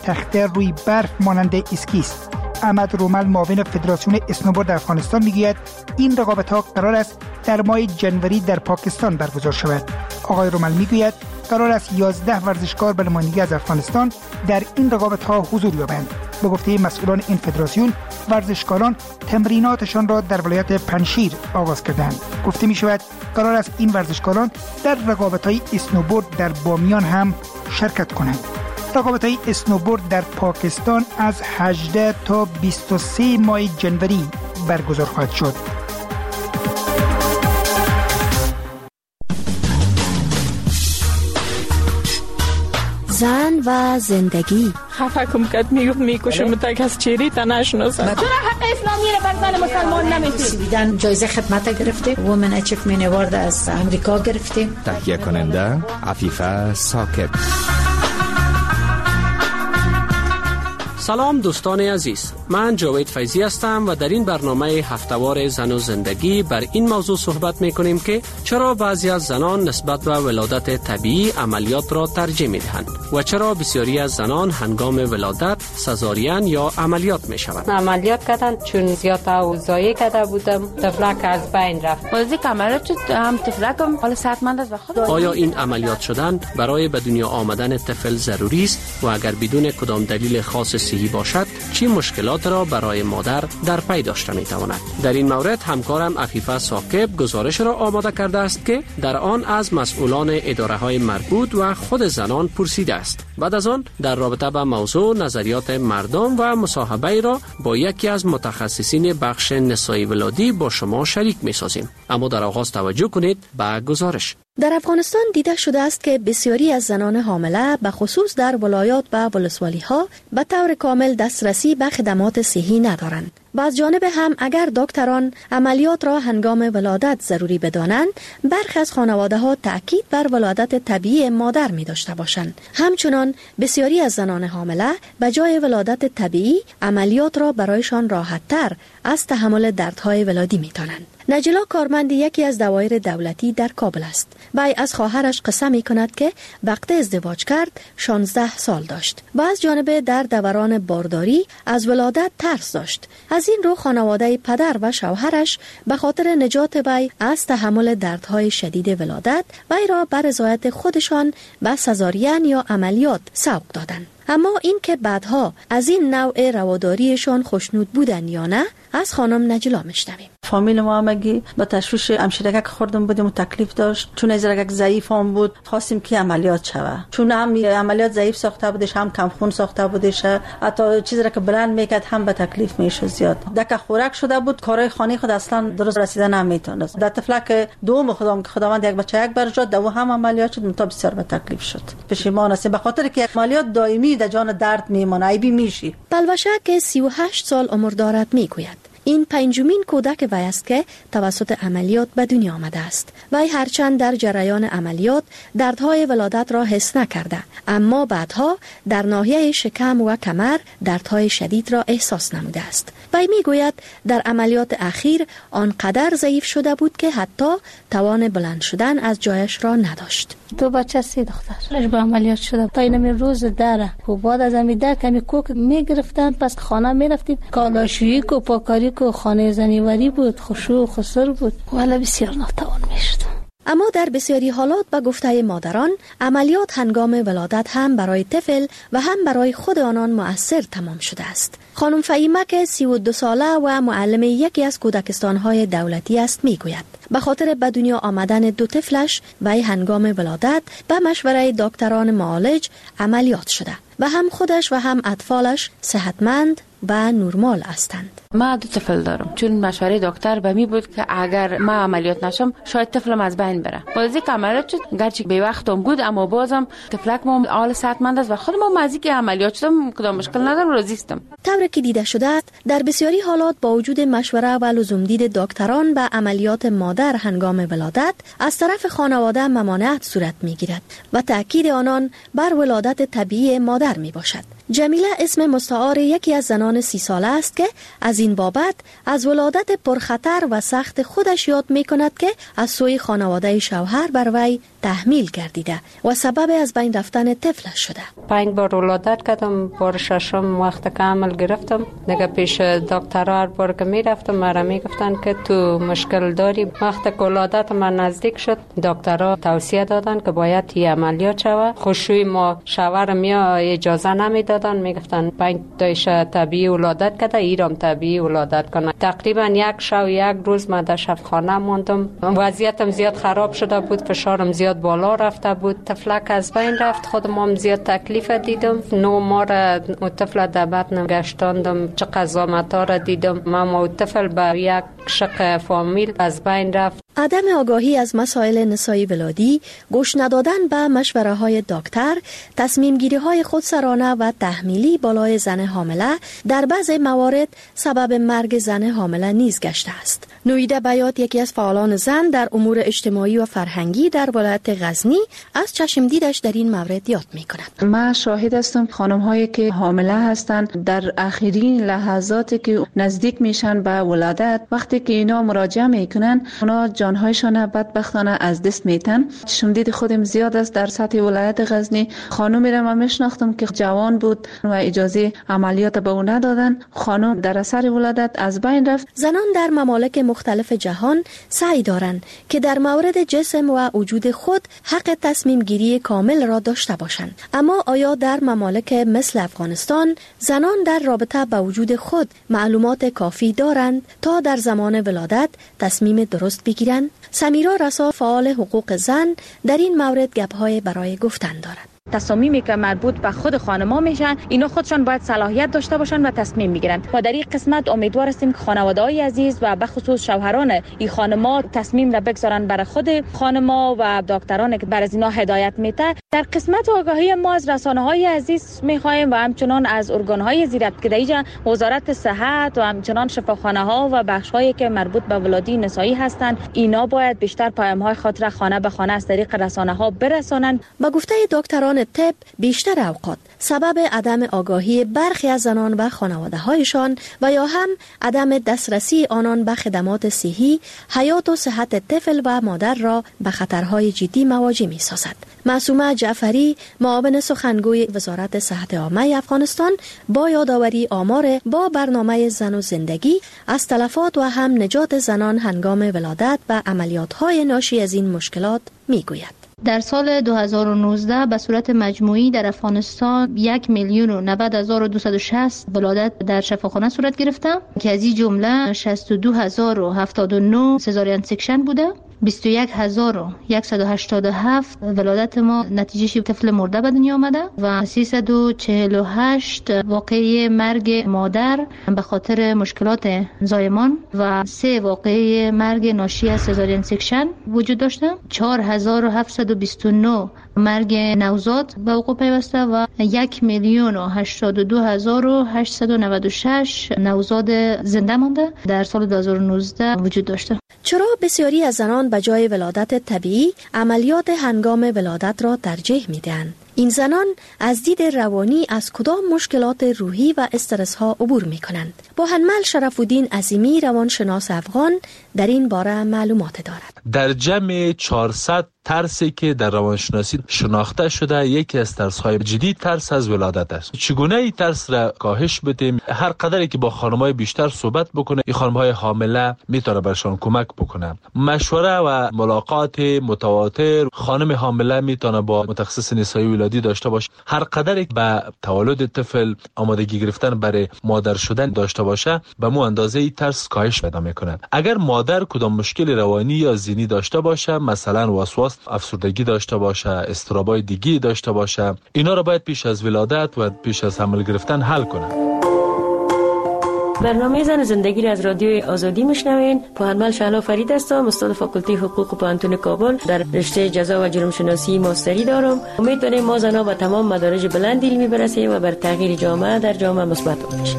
تخته روی برف مانند اسکی است. احمد رومل معاون فدراسیون اسنوبورد افغانستان میگوید این رقابت‌ها قرار است در ماه جنوری در پاکستان برگزار شود. آقای رومل میگوید قرار است 11 ورزشکار به نمایندگی از افغانستان در این رقابت‌ها حضور یابند. به گفته مسئولان این فدراسیون، ورزشکاران تمریناتشان را در ولایت پنشیر آغاز کردند. گفته می‌شود قرار است این ورزشکاران در رقابت‌های اسنوبورد در بامیان هم شرکت کنند. رقابت‌های اسنوبورد در پاکستان از 18 تا 23 ماه جنوری برگزار خواهد شد. زن و زندگی. خفه کم کد میکشم تا کس چیری تا نشناسم. چرا حق اسلامی را بر زن مسلمان نمیدید؟ سویدن جایزه خدمت گرفته، وومن اچیومنت اوارد از امریکا گرفته. تهیه کننده عفیفه ساکت. سلام دوستان عزیز، من جاوید فیضی هستم و در این برنامه هفتهوار زن و زندگی بر این موضوع صحبت میکنیم که چرا بعضی از زنان نسبت به ولادت طبیعی عملیات را ترجیح میدهند و چرا بسیاری از زنان هنگام ولادت سزارین یا عملیات میشوند. عملیات کردن چون زیاد اوضاعی کرده بودم، طفلک از بین رفت. بازی عملیات شد، هم طفلکم حال صحتمند است و خود. آیا این عملیات شدن برای به دنیا آمدن طفل ضروری است و اگر بدون کدام دلیل خاص صحی باشد چه مشکلات را برای مادر در پی داشته میتواند؟ در این مورد همکارم عفیفه ساکب گزارش را آماده کرده است که در آن از مسئولان اداره های مربوط و خود زنان پرسیده است. بعد از آن در رابطه با موضوع نظریات مردم و مصاحبه را با یکی از متخصصین بخش نسای ولادی با شما شریک می‌سازیم. اما در آغاز توجه کنید به گزارش. در افغانستان دیده شده است که بسیاری از زنان حامله به خصوص در ولایات و ولسوالی‌ها به طور کامل دسترسی به خدمات صحی ندارند. و از جانب هم اگر دکتران عملیات را هنگام ولادت ضروری بدانند، برخی از خانواده‌ها تأکید بر ولادت طبیعی مادر می داشته باشند. همچنان بسیاری از زنان حامله به جای ولادت طبیعی عملیات را برایشان راحت‌تر از تحمل دردهای ولادی می دانند. نجلا کارمند یکی از دوایر دولتی در کابل است. وی از خواهرش قصه می کند که وقت ازدواج کرد 16 سال داشت و از جانب در دوران بارداری از ولادت ترس داشت. از این رو خانواده پدر و شوهرش به خاطر نجات وی از تحمل دردهای شدید ولادت وی را بر رضایت خودشان به سزارین یا عملیات سوق دادند. اما این که بعدها از این نوع رواداریشان خوشنود بودن یا نه از خانم نجلا میشنویم. فامیل ما همگی با تشویش همشیرگی که خوردم بودیم و تکلیف داشت، چون ازرگک ضعیف هم بود، خواستیم که عملیات شوه، چون هم عملیات ضعیف ساخته بودش، هم کم خون ساخته بودش، حتی چیزی را که بلند میکرد هم به تکلیف میشه زیاد. دک خوراک شده بود، کارهای خانه خود اصلا درست رسیدن نمیتونست. در طفلک دوم خودم که خداوند یک بچه یک برجات دو هم عملیات شد، متا بسیار به تکلیف شد. پشیمان هستم به خاطر که عملیات دائمی در جان درد میمونه، ایبی میشی. پلوشه که 38 سال عمر دارد میگوید این پنجمین کودک وی است که توسط عملیات به دنیا آمده است. وی هرچند در جریان عملیات دردهای ولادت را حس نکرده، اما بعدها در ناحیه شکم و کمر دردهای شدید را احساس نموده است. وی میگوید در عملیات اخیر آنقدر ضعیف شده بود که حتی توان بلند شدن از جایش را نداشت. دو بچه 3 دختر با عملیات شده تا این روز داره و بعد از همین در کمی کوک میگرفتن، پس خانه میرفتیم، کالاشویی کو پاکاری کو خانه زنیوری بود، خشوع خسر بود، ولی بسیار ناتوان میشد. اما در بسیاری حالات به گفته مادران عملیات هنگام ولادت هم برای طفل و هم برای خود آنان مؤثر تمام شده است. خانم فهیمه که 32 ساله و معلم یکی از کودکستان‌های دولتی است میگوید به خاطر به دنیا آمدن 2 طفلش وی هنگام ولادت به مشوره دکتران معالج عملیات شده و هم خودش و هم اطفالش صحتمند و نرمال هستند. ما 2 طفل دارم، چون مشوره دکتر به می بود که اگر ما عملیات نشم شاید طفلم از بین بره. بازی که عملیات شد گرچه به وقتم بود، اما بازم طفلک ما حال صحتمند است و خودم مزی که عملیات شدم کدام مشکل ندارم، راضی هستم. طوری که دیده شده در بسیاری حالات با وجود مشوره و لزوم دید دکتران به عملیات مادر هنگام ولادت از طرف خانواده ممانعت صورت میگیرد و تأکید آنان بر ولادت طبیعی مادر می باشد. جمیله اسم مستعار یکی از زنان 30 ساله است که از این بابت از ولادت پرخطر و سخت خودش یاد می کند که از سوی خانواده شوهر بر وی تحمیل گردیده و سبب از بین رفتن طفلش شده. 5 بار ولادت کردم، بار ششم وقت کامل گرفتم. دیگه پیش دکتر هر بار که میرفتم مرا میگفتن که تو مشکل داری. وقت که ولادت من نزدیک شد دکترها توصیه دادن که باید این عملیات شود. خوشوی ما شوهر میا اجازه نمیدادن، میگفتن 5 تایش طبیعی ولادت کرده، ایرام طبیعی ولادت کنه. تقریبا 1 شب 1 روز من در شفاخانه موندم. وضعیتم زیاد خراب شده بود، فشارم زیاد بالا رفته بود، طفلک از بین رفت. خودم زیاد تکلیف دیدم. 9 ماه را طفل در بطن گشتاندم، چه قضاوت‌ها را دیدم. من طفل به یک شق فامیل از بین رفت. عدم آگاهی از مسائل نسایی ولادی، گوش ندادن به مشوره های دکتر، تصمیم گیری های خودسرانه و تحمیلی بالای زن حامله در بعضی موارد سبب مرگ زن حامله نیز گشته است. نویده بیات، یکی از فعالان زن در امور اجتماعی و فرهنگی در ولایت غزنی، از چشم دیدش در این مورد یاد می کند. من شاهد هستم خانم هایی که حامله هستند در آخرین لحظاتی که نزدیک میشن به ولادت، وقتی که اینا مراجعه میکنن اونا جانهایشان بدبختانه از دست میتن. چشم دید خودم زیاد است در سطح ولایت غزنی. خانومی را من میشناختم که جوان بود و اجازه عملیات به او ندادن. خانم در اثر ولادت از بین رفت. زنان در ممالک مختلف جهان سعی دارند که در مورد جسم و وجود خود حق تصمیم گیری کامل را داشته باشند. اما آیا در ممالک مثل افغانستان زنان در رابطه با وجود خود معلومات کافی دارند تا در زمان ولادت تصمیم درست بگیرند؟ سمیرا رسا، فعال حقوق زن، در این مورد گپ‌های برای گفتن دارد. تصامیمی که مربوط به خود خانم‌ها میشن، اینا خودشان باید صلاحیت داشته باشن و تصمیم میگیرن. و در این قسمت امیدوار هستیم که خانواده‌های عزیز و به خصوص شوهران این خانم‌ها تصمیم را بگذارن برای خود خانم‌ها و دکتران که بر از اینا هدایت میده. در قسمت آگاهی ما از رسانه‌های عزیز می‌خوایم و همچنان از ارگان‌های زیرابطه‌ای وزارت صحت و همچنان شفاخانه‌ها و بخش‌هایی که مربوط به ولادت نسایی هستند، اینا باید بیشتر پیام‌های خاطر خانه به خانه از طریق رسانه‌ها برسانند. با گفته دکتران طب، بیشتر اوقات سبب عدم آگاهی برخی از زنان و خانواده‌هایشان و یا هم عدم دسترسی آنان به خدمات صحی، حیات و صحت طفل و مادر را به خطرهای جدی مواجه می‌سازد. معصومه جعفری، معاون سخنگوی وزارت صحت عامه افغانستان، با یادآوری آمار با برنامه زن و زندگی از تلفات و هم نجات زنان هنگام ولادت و عملیات‌های ناشی از این مشکلات می‌گوید. در سال 2019 به صورت مجموعی در افغانستان 1,090,260 ولادت در شفاخانه صورت گرفته که از این جمله 62,079 سزارین سکشن بوده. 21,187 ولادت ما نتیجه طفل مرده به دنیا آمده و 348 واقعه مرگ مادر به خاطر مشکلات زایمان و 3 واقعه مرگ ناشی از سزارین سکشن وجود داشته. 4,729 مرگ نوزاد به وقوع پیوسته و 1,082,896 نوزاد زنده مانده در سال 2019 وجود داشته. چرا بسیاری از زنان به جای ولادت طبیعی عملیات هنگام ولادت را ترجیح میدهند؟ این زنان از دید روانی از کدام مشکلات روحی و استرس ها عبور می کنند؟ با حنمل شرف‌الدین عظیمی، روانشناس افغان، در این باره معلومات دارد. در جمع 400 ترسی که در روانشناسی شناخته شده، یکی از ترس‌های جدی ترس از ولادت است. چگونه این ترس را کاهش بدیم؟ هر قدری که با خانم‌های بیشتر صحبت بکنه، این خانم‌های حامله میتونه برشان کمک بکنه. مشوره و ملاقات متواتر خانم حامله میتونه با متخصص نسایی ولادی داشته باشه. هر قدری به تولد طفل آمادگی گرفتن برای مادر شدن داشته باشه، به مو اندازه این ترس کاهش پیدا میکنه. اگر مادر کدام مشکل روانی یا ذهنی داشته باشه، مثلا وسواس، افسردگی داشته باشه، اضطرابای دیگی داشته باشه، اینا را باید پیش از ولادت و پیش از حمل گرفتن حل کنه. برنامه زن زندگی را از رادیوی آزادی میشنوین. پوهنمل شهلا فرید هستم، استاد فاکولته حقوق پوهنتون کابل. در رشته جزا و جرم شناسی ماستری دارم. امید داریم ما زنها به تمام مدارج بلند علمی برسیم و بر تغییر جامعه در جامعه مثبت باشیم.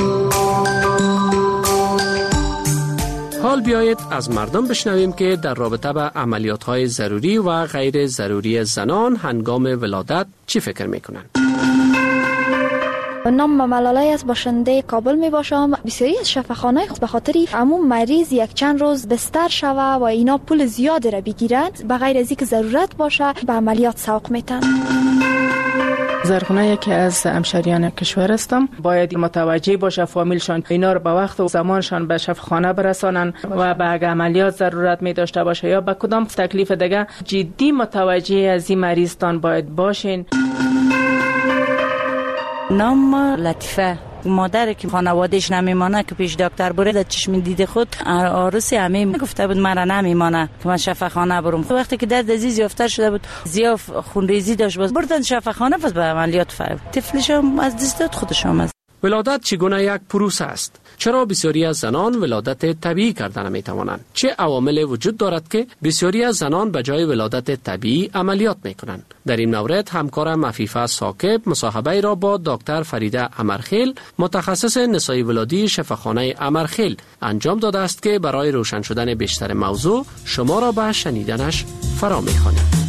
حال بیایید از مردم بشنویم که در رابطه با عملیات‌های ضروری و غیر ضروری زنان هنگام ولادت چی فکر میکنند. نام ملاله است، باشنده کابل می باشم. بسیاری از شفاخانه‌های به خاطر عموم مریض یک چند روز بستر شوه و اینا پول زیادی را بگیرند، بغیر از اینکه ضرورت باشه به عملیات سوق میتن. زرخونه یکی از همشهریان کشور هستم. باید متوجه باشه فامیلشان اینا رو به وقت و زمانشان به شفاخانه برسانن و به اگه عملیات ضرورت می داشته باشه یا به کدام تکلیف دیگه جدی متوجه از این مریضتان باید باشین. نام لطیفه، مادری که خانوادهش نمیمانه که پیش دکتر بره در چشم دید خود عروسی همه گفته بود مرا نمیمانه که من شفاخانه برم. وقتی که درد عزیز یافتر شده بود، زیاف خونریزی داشت، باز بردن شفاخانه، پس به عملیات فرد. طفلشم از دست داد، خودشم از. ولادت چگونه یک پروسه است؟ چرا بسیاری از زنان ولادت طبیعی کردن می توانند؟ چه عوامل وجود دارد که بسیاری از زنان به جای ولادت طبیعی عملیات می کنند؟ در این مورد همکارم عفیفه ساکب مصاحبه را با دکتر فریده امرخیل متخصص نسای ولادی شفاخانه امرخیل انجام داده است که برای روشن شدن بیشتر موضوع شما را به شنیدنش فرا می خوانیم.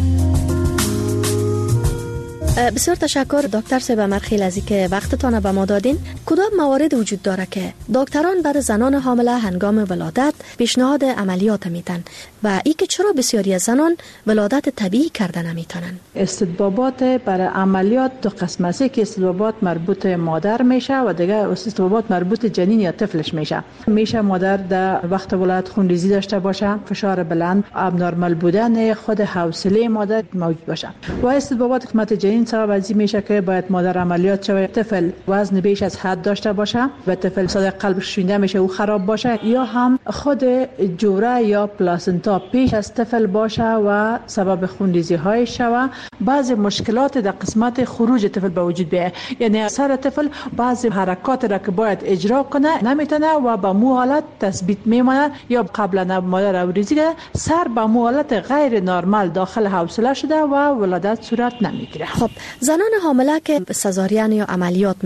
بسیار تشکر دکتر صاحب امرخیل از اینکه وقتتان به ما دادین. کدام موارد وجود داره که دکتران برای زنان حامله هنگام ولادت پیشنهاد عملیات میتن و ای که چرا بسیاری از زنان ولادت طبیعی کردن نمیتونن؟ استطبابات برای عملیات دو قسم است، که استطبابات مربوط مادر میشه و دیگه استطبابات مربوط جنین یا طفلش میشه مادر در وقت ولادت خونریزی داشته باشه، فشار بلند، ابنرمال بودن خود حوصله مادر موجود باشه. و استطبابات قسمت جنین سبب از این میشه که باید مادر عملیات شود، طفل وزن بیش از حد داشته باشه و طفل صد قلبش شونده میشه و خراب باشه، یا هم خود جوره یا پلاسنتا پیش از طفل باشه و سبب خونریزی های شود. بعضی مشکلات در قسمت خروج طفل به وجود بیاید، یعنی سر طفل بعضی حرکات را که باید اجرا کنه نمیتونه و به مو حالت تثبیت میمونه، یا قبلا مادر اوریزی سر به مو حالت غیر نرمال داخل حوصله شده و ولادت صورت نمیگیره. خب زنان حامله که سزارین یا عملیات